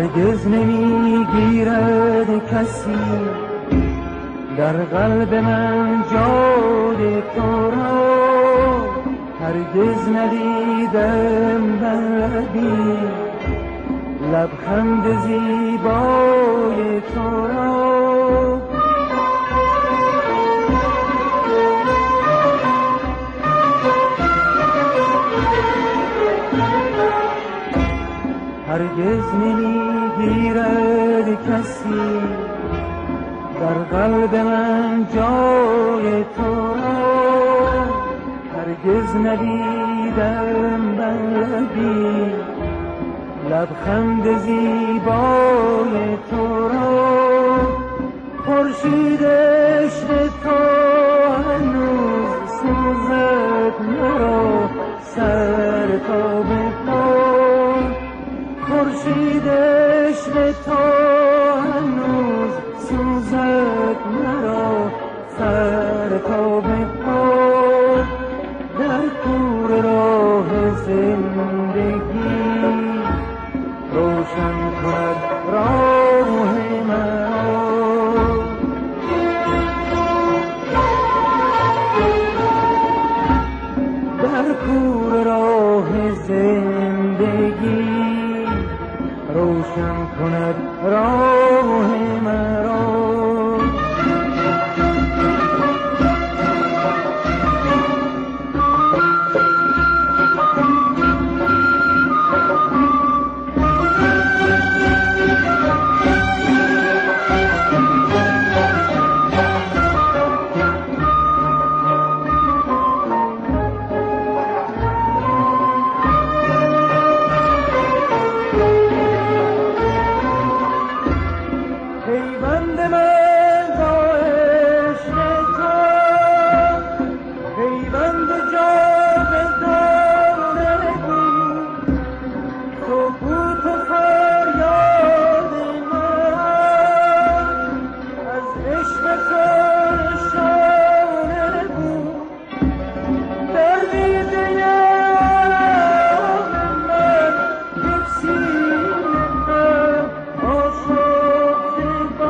هرگز نمیگیرد کسی در قلب من جای تو را، هرگز ندیدم بر لبی لبخند زیبای تو را. هرگز نمیگیرد کسی در قلب من جای تو را، هرگز ندیدم بر لبی لبخند زیبای تو را. خورشید عشق تو هنوز سوزد مرا سر تا به پا، خورشید عشق تو هنوز سوزد مرا سر تا به پا. در کور راه زندگی روشن کند راه مرا، در کور راه زندگی روشن کند راه مرا. پیوند من با عشق تو، پیوند جاودانه بود، تو بود و فریاد من از عشق تو نشانه بود. در دیده آرام من یک سینه غم آشفته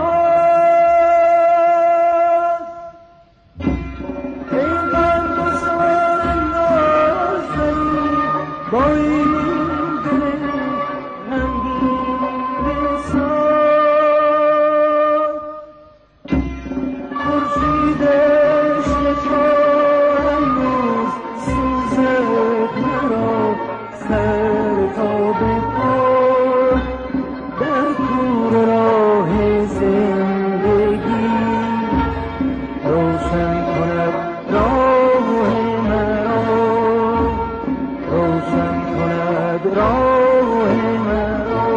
با این دل غمگین ساد. خورشید عشق تو هنوز سوزد مرا سر تا به پا، در کور راه زندگی روشن کند راه مرا، روشن کند راه مرا.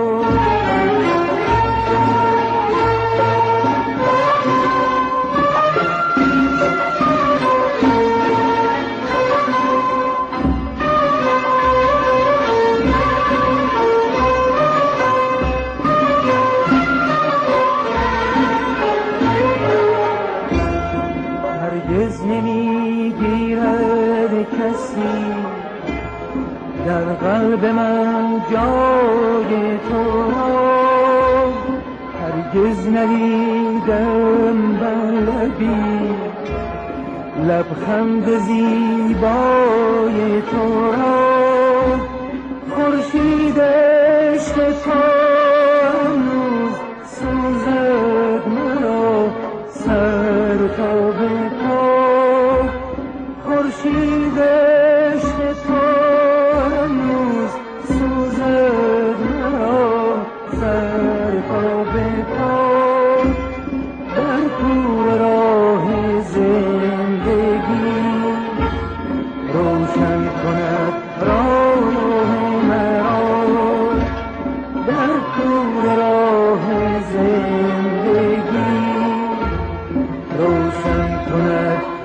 هرگز نمیگیرد کسی در قلب من جای تو را، هرگز ندیدم بر لبی لبخند زیبای تو را. خورشید عشق تو هنوز سوزد مرا سر تا به پا، خورشید عشق تو هنوز سوزد مرا سر تا به پا، در کور راه زندگی روشن کند راه مرا، در کور راه زندگی روشن کند